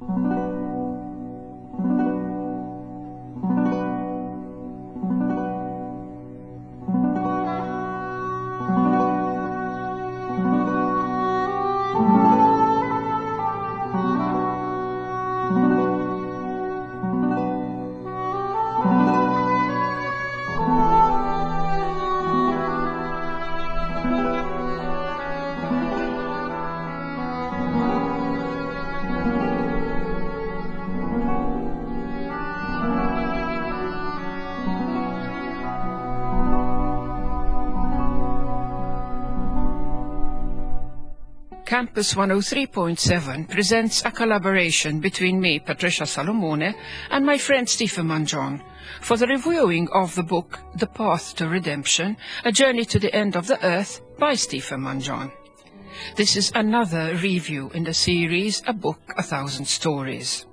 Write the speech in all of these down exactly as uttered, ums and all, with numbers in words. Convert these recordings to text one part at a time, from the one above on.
Campus one oh three point seven presents a collaboration between me, Patricia Salomone, and my friend Stephen Manjon for the reviewing of the book The Path to Redemption, A Journey to the End of the Earth by Stephen Manjon. This is another review in the series A Book, A Thousand Stories.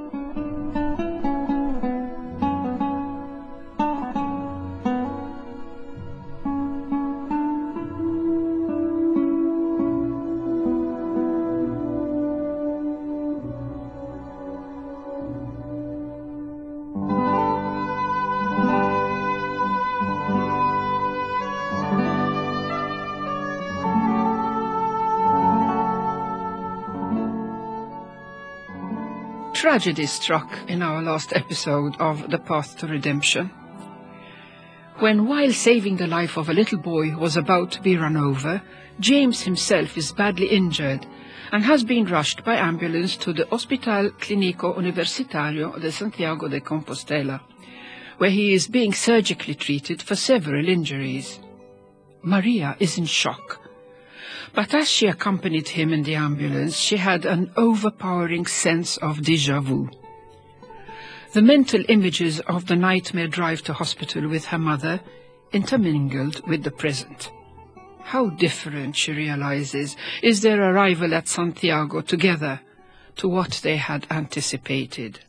Tragedy struck in our last episode of The Path to Redemption. When, while saving the life of a little boy who was about to be run over, James himself is badly injured and has been rushed by ambulance to the Hospital Clínico Universitario de Santiago de Compostela, where he is being surgically treated for several injuries. Maria is in shock. But as she accompanied him in the ambulance, she had an overpowering sense of déjà vu. The mental images of the nightmare drive to hospital with her mother intermingled with the present. How different, she realizes, is their arrival at Santiago together to what they had anticipated.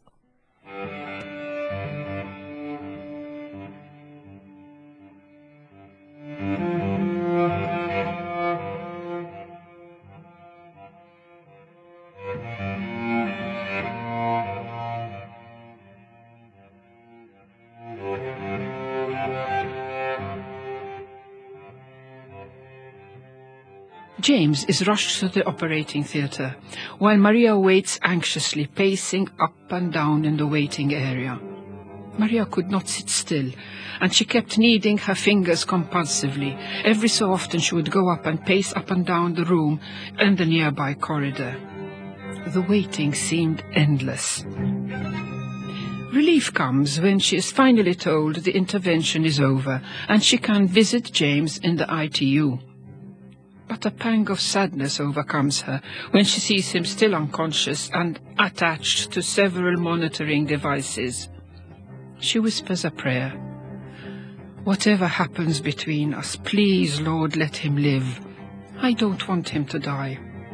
James is rushed to the operating theatre, while Maria waits anxiously, pacing up and down in the waiting area. Maria could not sit still, and she kept kneading her fingers compulsively. Every so often she would go up and pace up and down the room and the nearby corridor. The waiting seemed endless. Relief comes when she is finally told the intervention is over and she can visit James in the I T U. But a pang of sadness overcomes her when she sees him still unconscious and attached to several monitoring devices. She whispers a prayer. Whatever happens between us, please, Lord, let him live. I don't want him to die.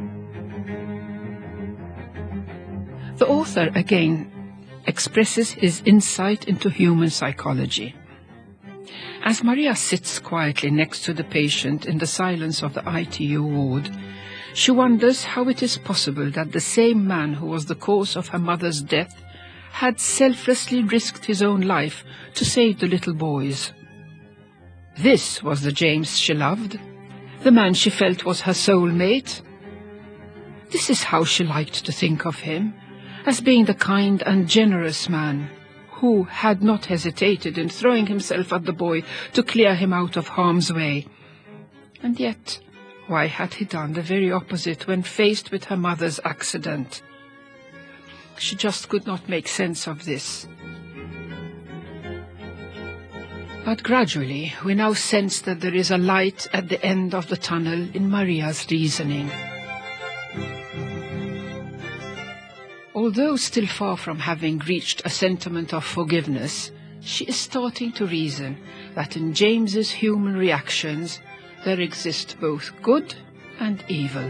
The author again expresses his insight into human psychology. As Maria sits quietly next to the patient in the silence of the I T U ward, she wonders how it is possible that the same man who was the cause of her mother's death had selflessly risked his own life to save the little boys. This was the James she loved, the man she felt was her soulmate. This is how she liked to think of him, as being the kind and generous man who had not hesitated in throwing himself at the boy to clear him out of harm's way. And yet, why had he done the very opposite when faced with her mother's accident? She just could not make sense of this. But gradually, we now sense that there is a light at the end of the tunnel in Maria's reasoning. Although still far from having reached a sentiment of forgiveness, she is starting to reason that in James's human reactions there exist both good and evil.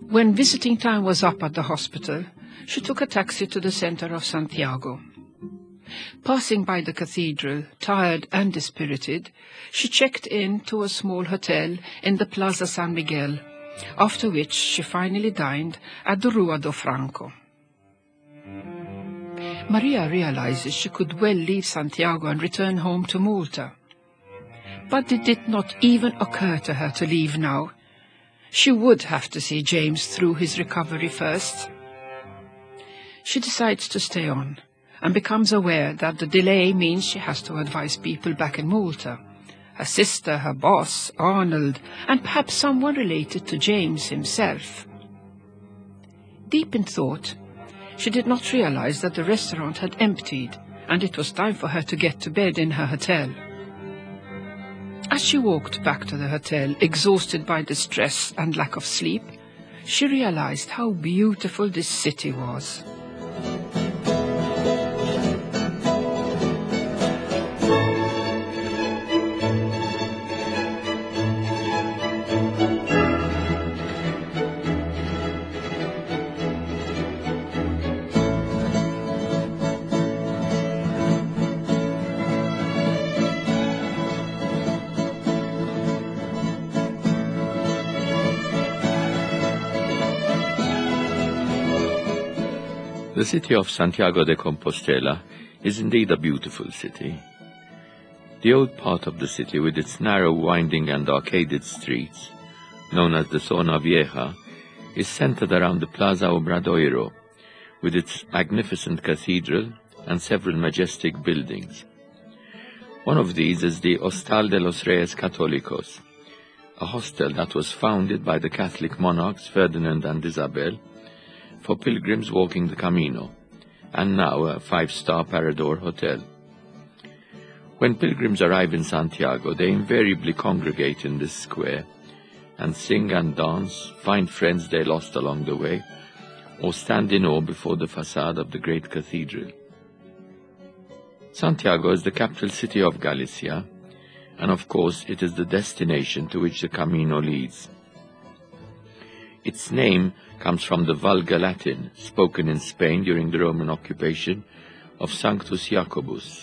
When visiting time was up at the hospital, she took a taxi to the center of Santiago. Passing by the cathedral, tired and dispirited, she checked in to a small hotel in the Plaza San Miguel, after which she finally dined at the Rua do Franco. Maria realizes she could well leave Santiago and return home to Malta. But it did not even occur to her to leave now. She would have to see James through his recovery first. She decides to stay on, and becomes aware that the delay means she has to advise people back in Malta. Her sister, her boss, Arnold, and perhaps someone related to James himself. Deep in thought, she did not realize that the restaurant had emptied, and it was time for her to get to bed in her hotel. As she walked back to the hotel, exhausted by the stress and lack of sleep, she realized how beautiful this city was. The city of Santiago de Compostela is indeed a beautiful city. The old part of the city, with its narrow, winding and arcaded streets, known as the Zona Vieja, is centered around the Plaza Obradoiro, with its magnificent cathedral and several majestic buildings. One of these is the Hostal de los Reyes Católicos, a hostel that was founded by the Catholic monarchs Ferdinand and Isabel for pilgrims walking the Camino, and now a five-star Parador hotel. When pilgrims arrive in Santiago, they invariably congregate in this square and sing and dance, find friends they lost along the way, or stand in awe before the facade of the great cathedral. Santiago is the capital city of Galicia, and of course it is the destination to which the Camino leads. Its name comes from the Vulgar Latin spoken in Spain during the Roman occupation of Sanctus Jacobus.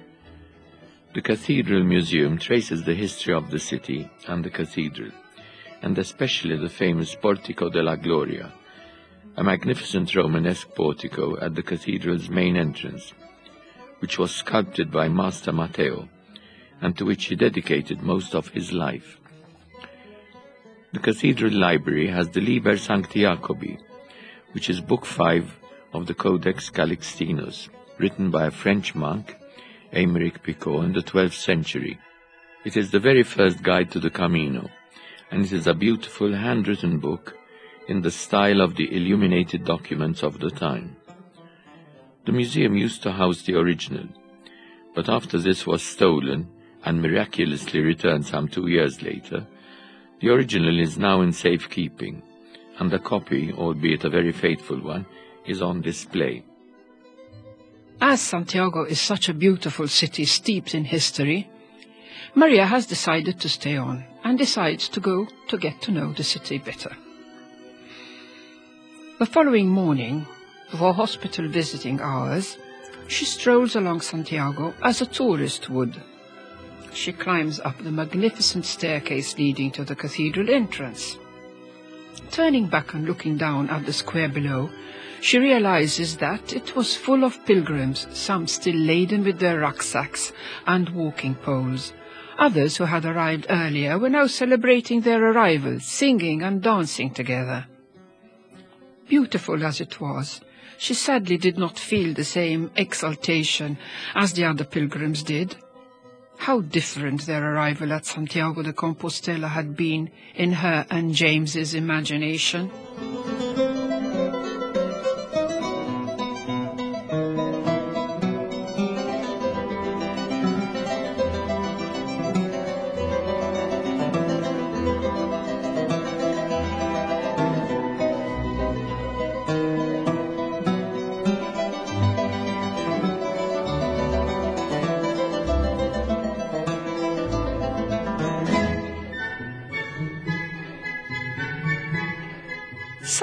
The Cathedral Museum traces the history of the city and the cathedral, and especially the famous Portico de la Gloria, a magnificent Romanesque portico at the cathedral's main entrance, which was sculpted by Master Matteo, and to which he dedicated most of his life. The cathedral library has the Liber Sancti Jacobi, which is Book five of the Codex Calixtinus, written by a French monk, Aymeric Picot, in the twelfth century. It is the very first guide to the Camino, and it is a beautiful handwritten book in the style of the illuminated documents of the time. The museum used to house the original, but after this was stolen and miraculously returned some two years later, the original is now in safekeeping, and a copy, albeit a very faithful one, is on display. As Santiago is such a beautiful city steeped in history, Maria has decided to stay on and decides to go to get to know the city better. The following morning, before hospital visiting hours, she strolls along Santiago as a tourist would. She climbs up the magnificent staircase leading to the cathedral entrance. Turning back and looking down at the square below, she realizes that it was full of pilgrims, some still laden with their rucksacks and walking poles. Others who had arrived earlier were now celebrating their arrival, singing and dancing together. Beautiful as it was, she sadly did not feel the same exaltation as the other pilgrims did. How different their arrival at Santiago de Compostela had been in her and James's imagination.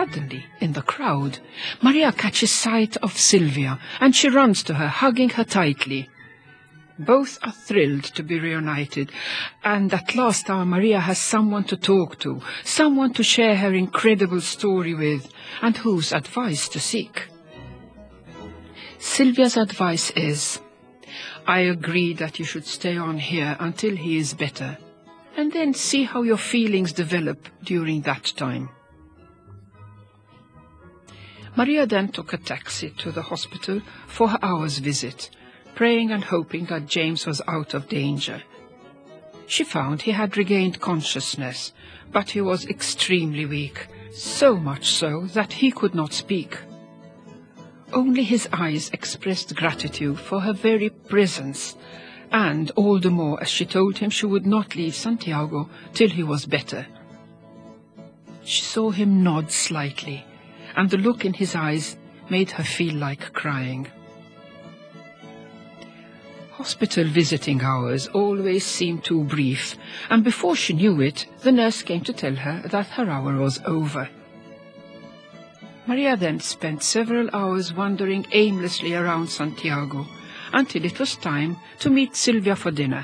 Suddenly, in the crowd, Maria catches sight of Sylvia, and she runs to her, hugging her tightly. Both are thrilled to be reunited, and at last our Maria has someone to talk to, someone to share her incredible story with, and whose advice to seek. Sylvia's advice is, I agree that you should stay on here until he is better, and then see how your feelings develop during that time. Maria then took a taxi to the hospital for her hour's visit, praying and hoping that James was out of danger. She found he had regained consciousness, but he was extremely weak, so much so that he could not speak. Only his eyes expressed gratitude for her very presence, and all the more as she told him she would not leave Santiago till he was better. She saw him nod slightly, and the look in his eyes made her feel like crying. Hospital visiting hours always seemed too brief, and before she knew it, the nurse came to tell her that her hour was over. Maria then spent several hours wandering aimlessly around Santiago, until it was time to meet Sylvia for dinner.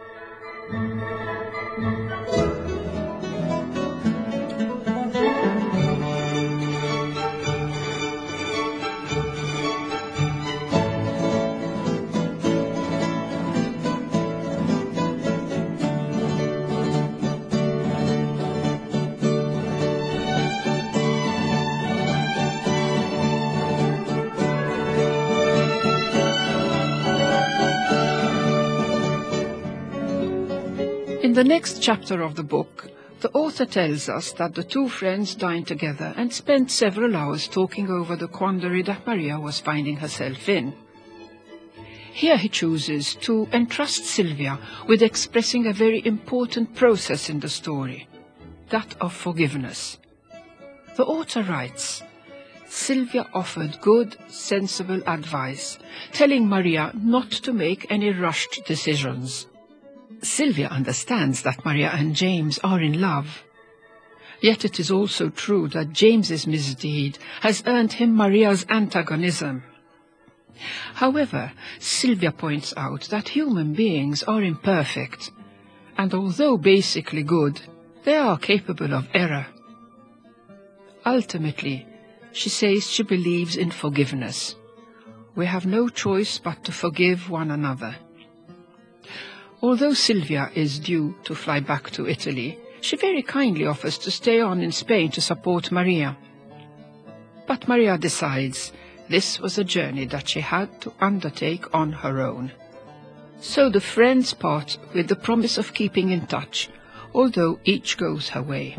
In the next chapter of the book, the author tells us that the two friends dined together and spent several hours talking over the quandary that Maria was finding herself in. Here he chooses to entrust Sylvia with expressing a very important process in the story, that of forgiveness. The author writes, Sylvia offered good, sensible advice, telling Maria not to make any rushed decisions. Sylvia understands that Maria and James are in love. Yet it is also true that James's misdeed has earned him Maria's antagonism. However, Sylvia points out that human beings are imperfect, and although basically good, they are capable of error. Ultimately, she says she believes in forgiveness. We have no choice but to forgive one another. Although Sylvia is due to fly back to Italy, she very kindly offers to stay on in Spain to support Maria. But Maria decides this was a journey that she had to undertake on her own. So the friends part with the promise of keeping in touch, although each goes her way.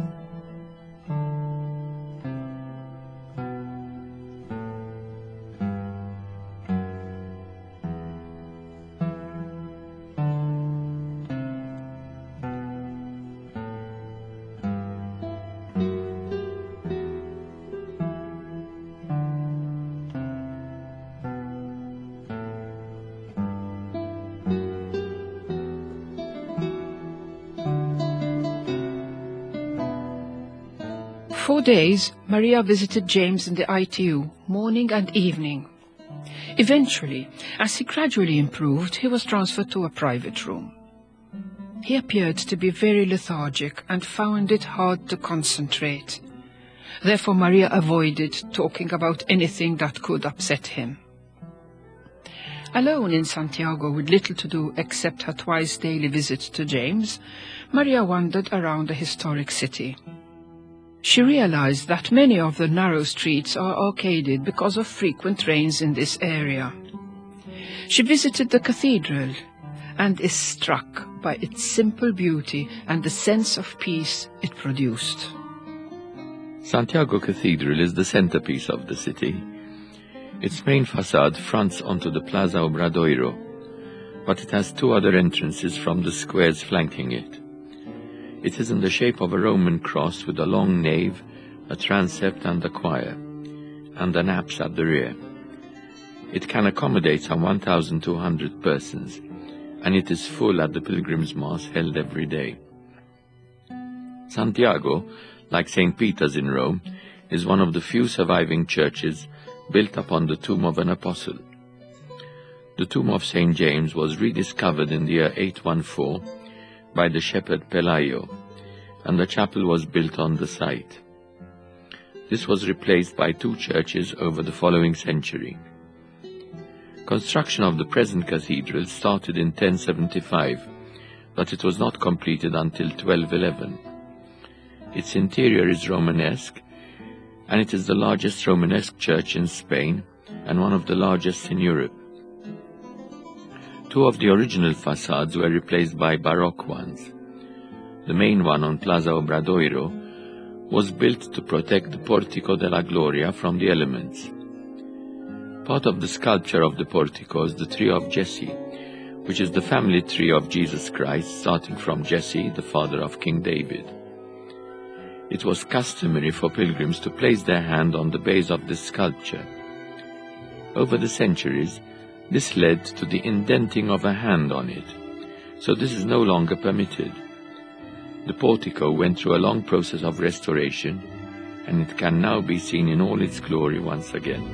For days, Maria visited James in the I T U, morning and evening. Eventually, as he gradually improved, he was transferred to a private room. He appeared to be very lethargic and found it hard to concentrate. Therefore, Maria avoided talking about anything that could upset him. Alone in Santiago with little to do except her twice-daily visit to James, Maria wandered around the historic city. She realized that many of the narrow streets are arcaded because of frequent rains in this area. She visited the cathedral and is struck by its simple beauty and the sense of peace it produced. Santiago Cathedral is the centerpiece of the city. Its main facade fronts onto the Plaza Obradoiro, but it has two other entrances from the squares flanking it. It is in the shape of a Roman cross with a long nave, a transept and a choir, and an apse at the rear. It can accommodate some one thousand two hundred persons, and it is full at the Pilgrim's Mass held every day. Santiago, like Saint Peter's in Rome, is one of the few surviving churches built upon the tomb of an apostle. The tomb of Saint James was rediscovered in the year eight fourteen by the shepherd Pelayo, and the chapel was built on the site. This was replaced by two churches over the following century. Construction of the present cathedral started in ten seventy-five, but it was not completed until twelve eleven. Its interior is Romanesque, and it is the largest Romanesque church in Spain and one of the largest in Europe. Two of the original facades were replaced by Baroque ones. The main one on Plaza Obradoiro was built to protect the Portico de la Gloria from the elements. Part of the sculpture of the portico is the tree of Jesse, which is the family tree of Jesus Christ, starting from Jesse, the father of King David. It was customary for pilgrims to place their hand on the base of this sculpture. Over the centuries, this led to the indenting of a hand on it, so this is no longer permitted. The portico went through a long process of restoration, and it can now be seen in all its glory once again.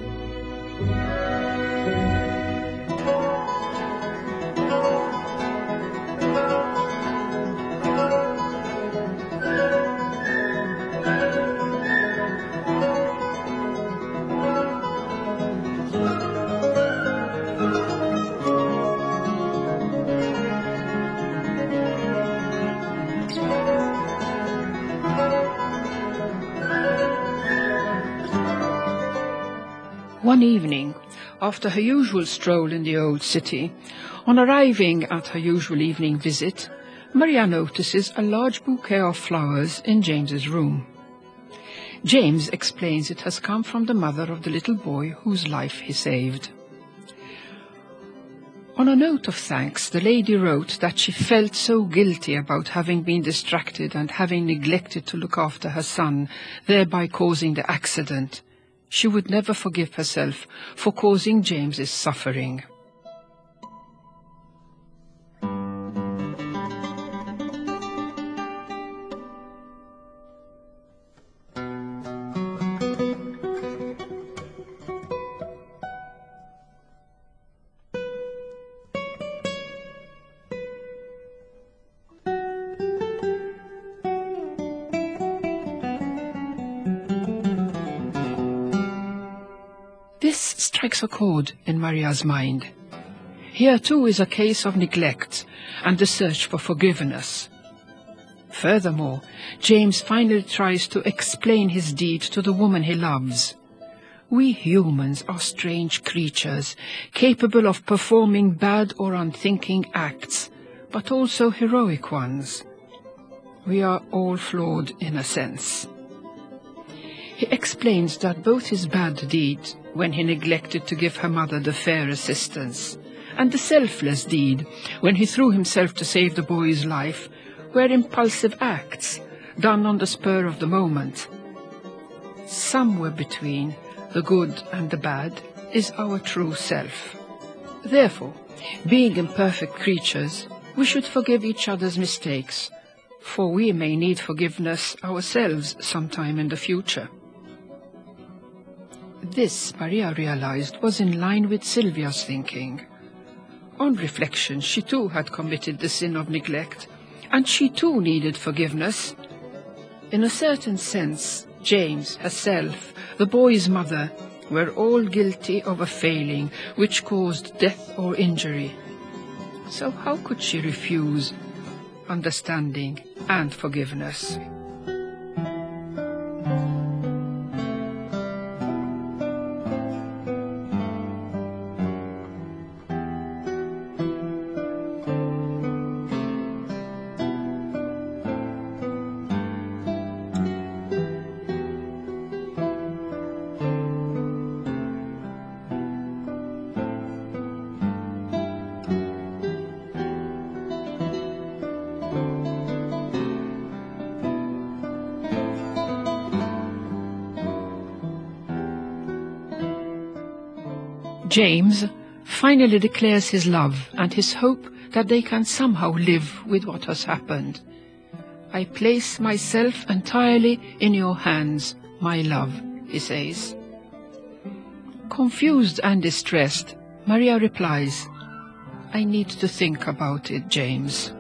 One evening, after her usual stroll in the old city, on arriving at her usual evening visit, Maria notices a large bouquet of flowers in James's room. James explains it has come from the mother of the little boy whose life he saved. On a note of thanks, the lady wrote that she felt so guilty about having been distracted and having neglected to look after her son, thereby causing the accident. She would never forgive herself for causing James's suffering. This strikes a chord in Maria's mind. Here too is a case of neglect and the search for forgiveness. Furthermore, James finally tries to explain his deed to the woman he loves. We humans are strange creatures, capable of performing bad or unthinking acts, but also heroic ones. We are all flawed in a sense. He explains that both his bad deed, when he neglected to give her mother the fair assistance, and the selfless deed, when he threw himself to save the boy's life, were impulsive acts, done on the spur of the moment. Somewhere between the good and the bad is our true self. Therefore, being imperfect creatures, we should forgive each other's mistakes, for we may need forgiveness ourselves sometime in the future. This, Maria realized, was in line with Sylvia's thinking. On reflection, she too had committed the sin of neglect, and she too needed forgiveness. In a certain sense, James, herself, the boy's mother, were all guilty of a failing which caused death or injury. So how could she refuse understanding and forgiveness? James finally declares his love and his hope that they can somehow live with what has happened. I place myself entirely in your hands, my love," he says. Confused and distressed, Maria replies, "I need to think about it, James."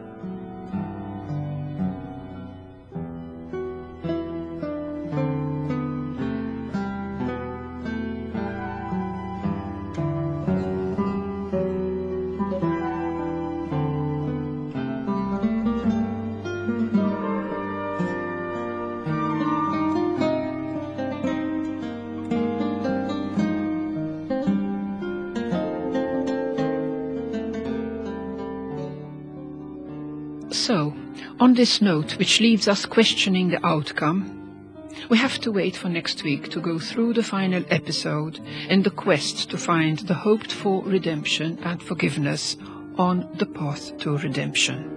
So, on this note, which leaves us questioning the outcome, we have to wait for next week to go through the final episode in the quest to find the hoped-for redemption and forgiveness on the path to redemption.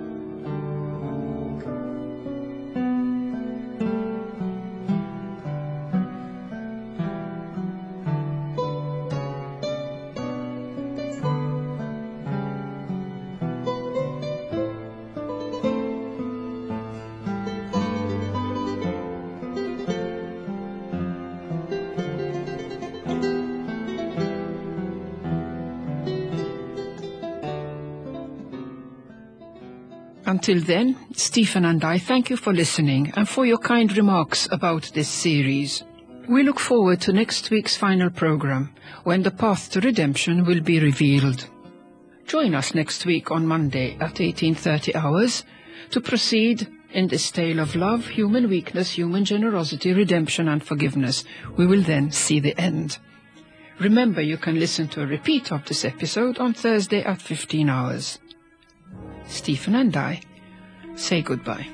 Until then, Stephen and I thank you for listening and for your kind remarks about this series. We look forward to next week's final program, when the path to redemption will be revealed. Join us next week on Monday at eighteen thirty hours to proceed in this tale of love, human weakness, human generosity, redemption and forgiveness. We will then see the end. Remember, you can listen to a repeat of this episode on Thursday at fifteen hours. Stephen and I say goodbye.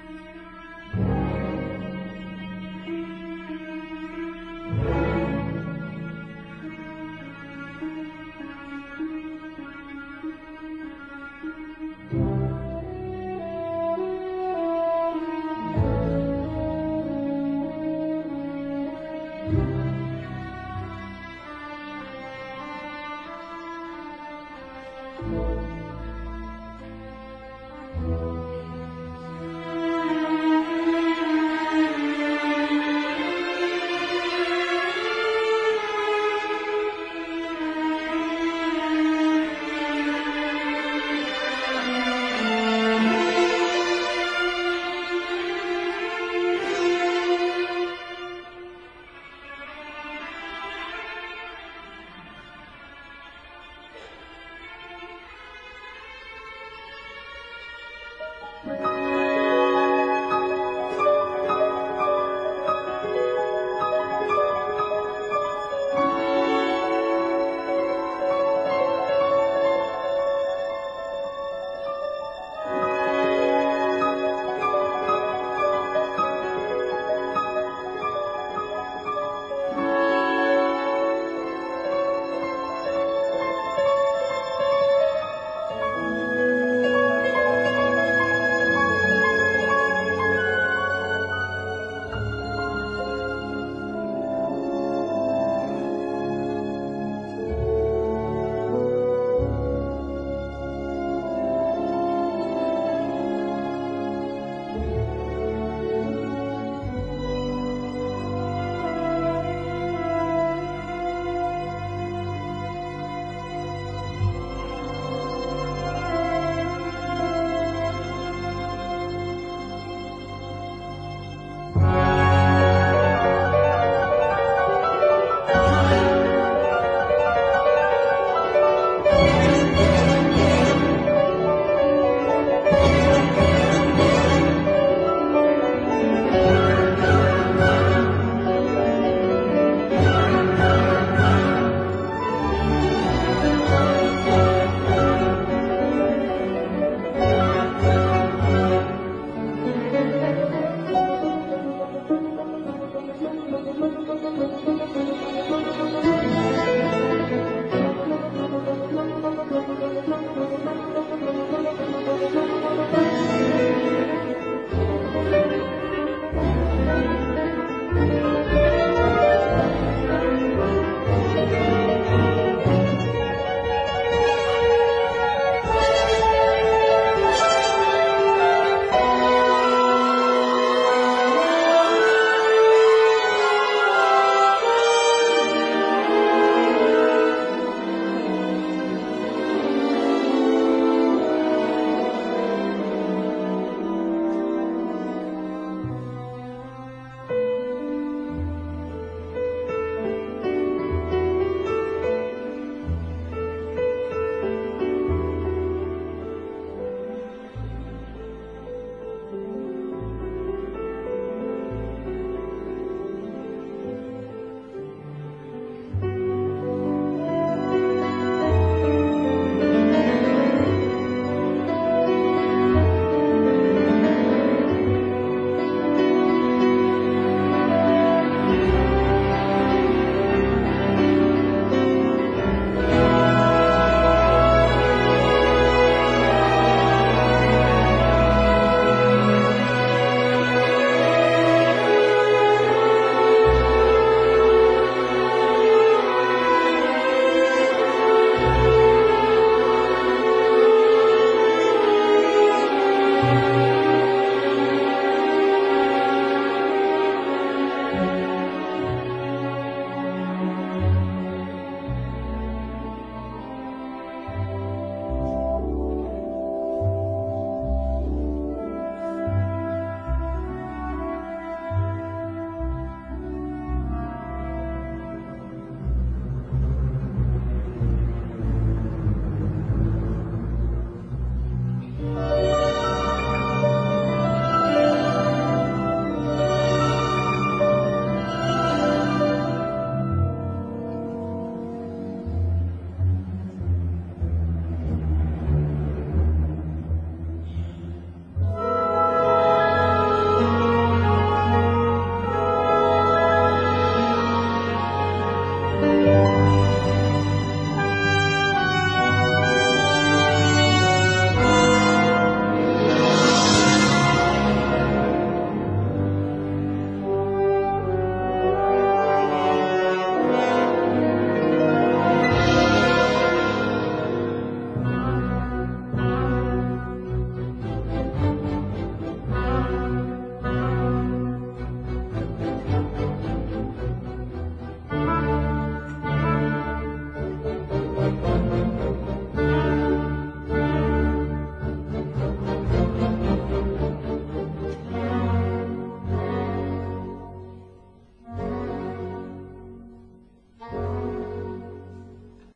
Thank you.